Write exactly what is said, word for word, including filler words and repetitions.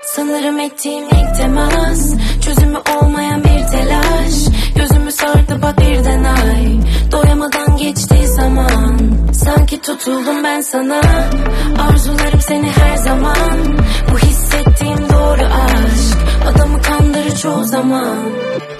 Sanırım ettiğim ilk temas, çözümü olmayan bir telaş. Gözümü sardı bak birden ay, doyamadan geçti zaman. Sanki tutuldum ben sana, arzularım seni her zaman. Bu hissettiğim doğru aşk, adamı kandırır çoğu zaman.